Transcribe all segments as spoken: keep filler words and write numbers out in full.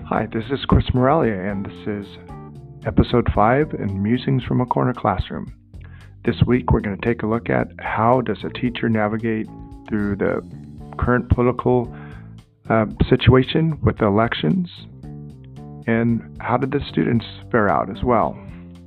Hi, this is Chris Morelia, and this is episode five in Musings from a Corner Classroom. This week, we're going to take a look at how does a teacher navigate through the current political uh, situation with the elections, and how did the students fare out as well.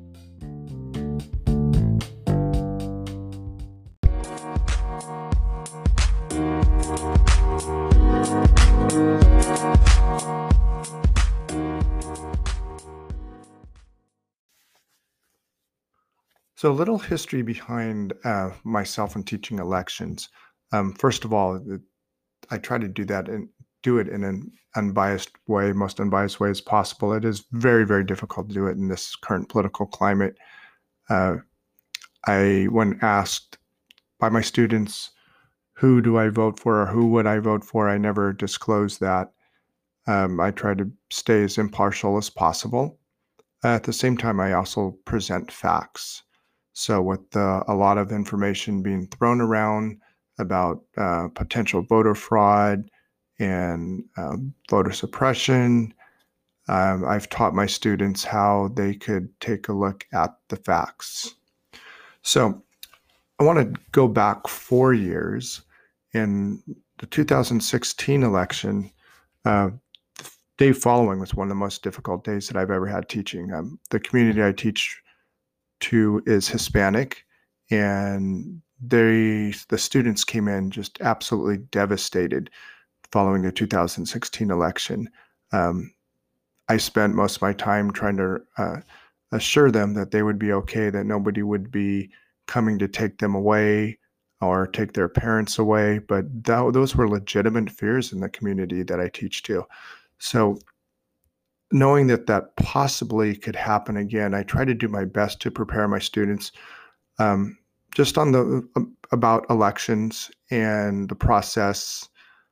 So, a little history behind uh, myself and teaching elections. Um, first of all, it, I try to do that and do it in an unbiased way, most unbiased way as possible. It is very, very difficult to do it in this current political climate. Uh, I, when asked by my students, who do I vote for or who would I vote for, I never disclose that. Um, I try to stay as impartial as possible. At the same time, I also present facts. So with uh, a lot of information being thrown around about uh, potential voter fraud and uh, voter suppression, um, I've taught my students how they could take a look at the facts. So I want to go back four years. In the two thousand sixteen election, uh, the day following was one of the most difficult days that I've ever had teaching. Um, the community I teach to is Hispanic, and they the students came in just absolutely devastated following the two thousand sixteen election. Um, I spent most of my time trying to uh, assure them that they would be okay, that nobody would be coming to take them away or take their parents away. But that, those were legitimate fears in the community that I teach to. So knowing that that possibly could happen again, I try to do my best to prepare my students um, just on the um, about elections and the process.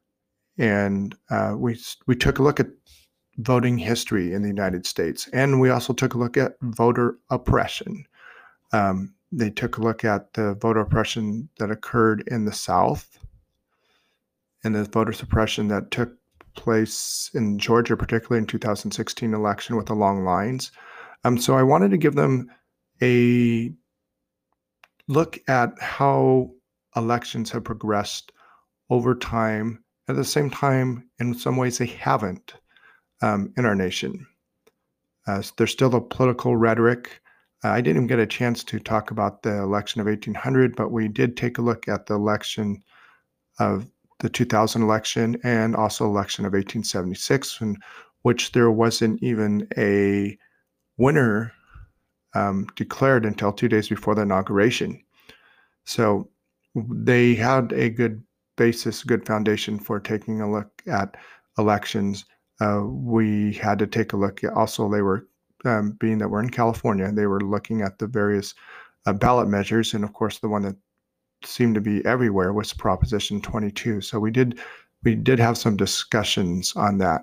And uh, we we took a look at voting history in the United States, and we also took a look at voter oppression. Um, they took a look at the voter oppression that occurred in the South and the voter suppression that took place in Georgia, particularly in two thousand sixteen election with the long lines. Um, so I wanted to give them a look at how elections have progressed over time. At the same time, in some ways, they haven't um, in our nation. Uh, there's still a political rhetoric. Uh, I didn't even get a chance to talk about the election of eighteen hundred, but we did take a look at the election of the two thousand election and also election of eighteen seventy-six, in which there wasn't even a winner um, declared until two days before the inauguration. So they had a good basis, good foundation for taking a look at elections. Uh, we had to take a look at also, they were, um, being that we're in California, they were looking at the various uh, ballot measures. And of course, the one that seemed to be everywhere was Proposition twenty-two. So we did we did have some discussions on that.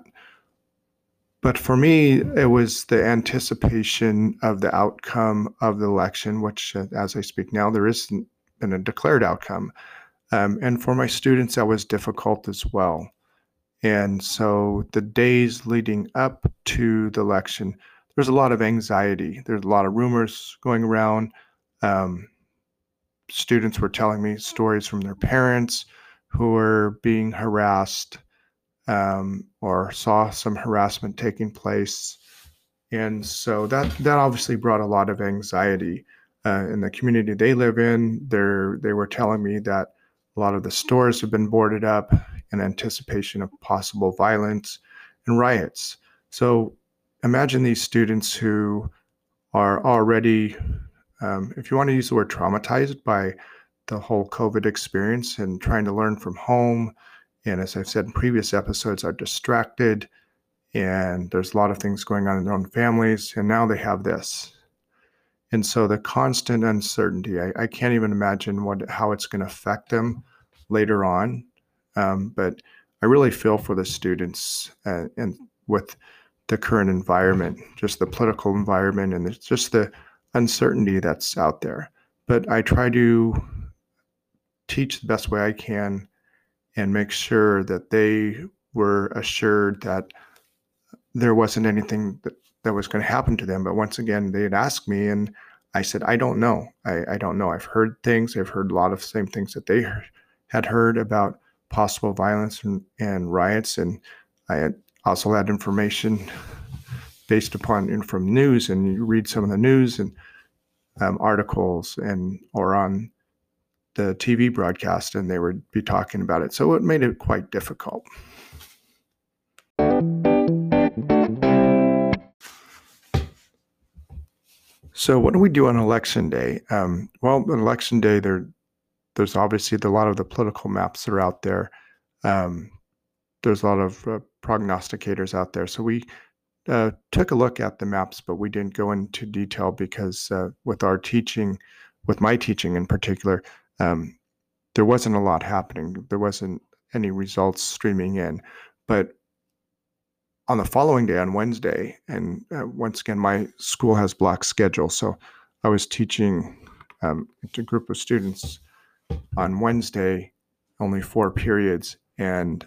But for me, it was the anticipation of the outcome of the election, which, uh, as I speak now, there isn't been a declared outcome. Um, and for my students, that was difficult as well. And so the days leading up to the election, there's a lot of anxiety. There's a lot of rumors going around. Um, students were telling me stories from their parents who were being harassed um, or saw some harassment taking place. And so that that obviously brought a lot of anxiety uh, in the community they live in. They're, they were telling me that a lot of the stores have been boarded up in anticipation of possible violence and riots. So imagine these students who are already, um, if you want to use the word traumatized by the whole COVID experience and trying to learn from home. And as I've said in previous episodes, are distracted and there's a lot of things going on in their own families. And now they have this. And so the constant uncertainty, I, I can't even imagine what how it's going to affect them later on. Um, but I really feel for the students uh, and with the current environment, just the political environment and it's just the uncertainty that's out there. But I try to teach the best way I can and make sure that they were assured that there wasn't anything that, that was going to happen to them. But once again, they'd ask me, and I said, I don't know. I, I don't know. I've heard things. I've heard a lot of the same things that they heard, had heard about possible violence and, and riots. And I had also had information based upon and from news, and you read some of the news and um, articles and or on the T V broadcast, and they would be talking about it. So it made it quite difficult. So what do we do on election day? Um, well, on election day, there, there's obviously a lot of the political maps that are out there. Um, there's a lot of uh, prognosticators out there. So we uh, took a look at the maps, but we didn't go into detail because uh, with our teaching, with my teaching in particular, um, there wasn't a lot happening. There wasn't any results streaming in. But on the following day, on Wednesday, and uh, once again, my school has block schedule, so I was teaching um, a group of students on Wednesday, only four periods, and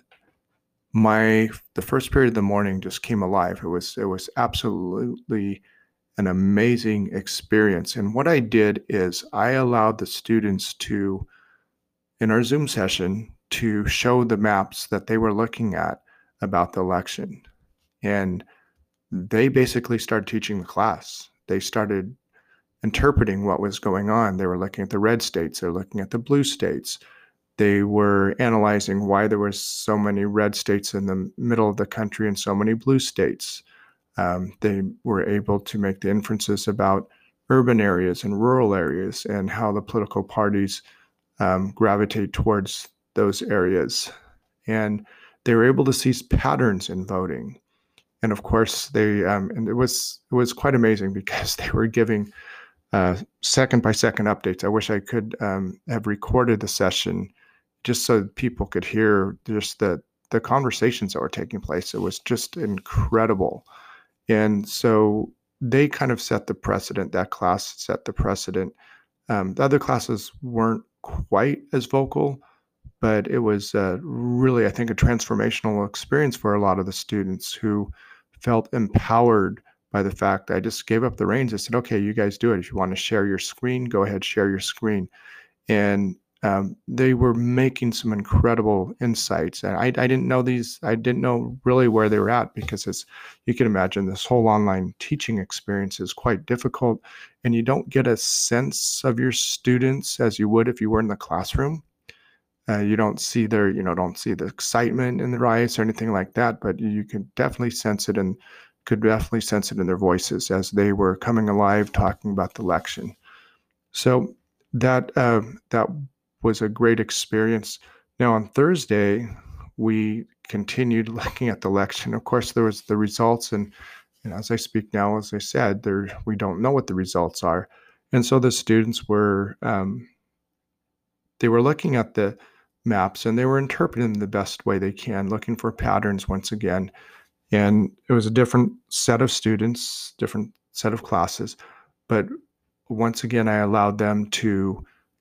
my the first period of the morning just came alive. It was it was absolutely an amazing experience. And what I did is I allowed the students to, in our Zoom session, to show the maps that they were looking at about the election. And they basically started teaching the class. They started interpreting what was going on. They were looking at the red states. They're looking at the blue states. They were analyzing why there were so many red states in the middle of the country and so many blue states. Um, they were able to make the inferences about urban areas and rural areas and how the political parties um, gravitate towards those areas. And they were able to see patterns in voting. And of course, they um, and it was it was quite amazing because they were giving uh, second by second updates. I wish I could um, have recorded the session just so people could hear just the the conversations that were taking place. It was just incredible. And so they kind of set the precedent. That class set the precedent. Um, the other classes weren't quite as vocal, but it was uh, really, I think, a transformational experience for a lot of the students who felt empowered by the fact I just gave up the reins. I said, okay, you guys do it. If you want to share your screen, go ahead, share your screen. And um, they were making some incredible insights. And I, I didn't know these, I didn't know really where they were at because as you can imagine, this whole online teaching experience is quite difficult. And you don't get a sense of your students as you would if you were in the classroom. Uh, you don't see their, you know, don't see the excitement in their eyes or anything like that, but you can definitely sense it and could definitely sense it in their voices as they were coming alive, talking about the election. So that uh, that was a great experience. Now on Thursday, we continued looking at the election. Of course, there was the results, and, and as I speak now, as I said, there we don't know what the results are, and so the students were um, they were looking at the maps and they were interpreting them the best way they can, looking for patterns once again. And it was a different set of students, different set of classes. But once again, I allowed them to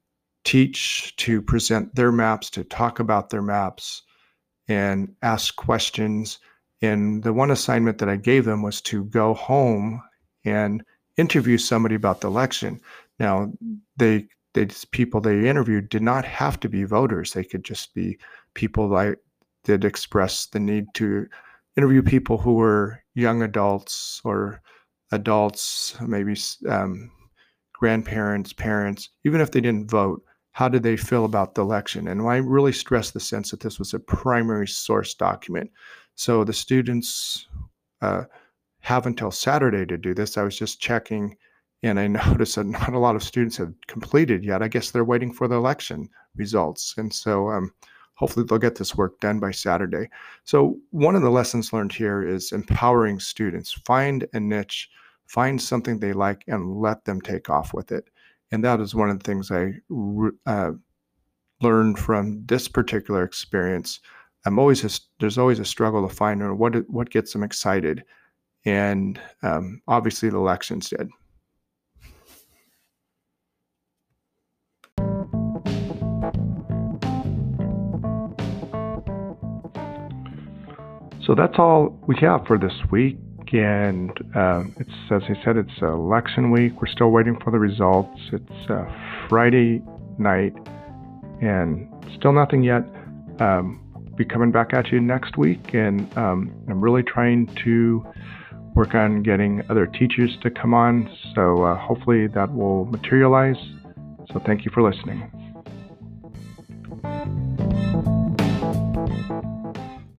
teach, to present their maps, to talk about their maps and ask questions. And the one assignment that I gave them was to go home and interview somebody about the election. Now, they They, people they interviewed did not have to be voters. They could just be people that did express the need to interview people who were young adults or adults, maybe um, grandparents, parents, even if they didn't vote. How did they feel about the election? And I really stressed the sense that this was a primary source document. So the students uh, have until Saturday to do this. I was just checking and I noticed that not a lot of students have completed yet. I guess they're waiting for the election results. And so um, hopefully they'll get this work done by Saturday. So one of the lessons learned here is empowering students. Find a niche, find something they like, and let them take off with it. And that is one of the things I uh, learned from this particular experience. I'm always a, there's always a struggle to find what what gets them excited. And um, obviously the elections did. So that's all we have for this week. And um, it's, as I said, it's election week. We're still waiting for the results. It's uh, Friday night and still nothing yet. Um, be coming back at you next week. And um, I'm really trying to work on getting other teachers to come on. So uh, hopefully that will materialize. So thank you for listening.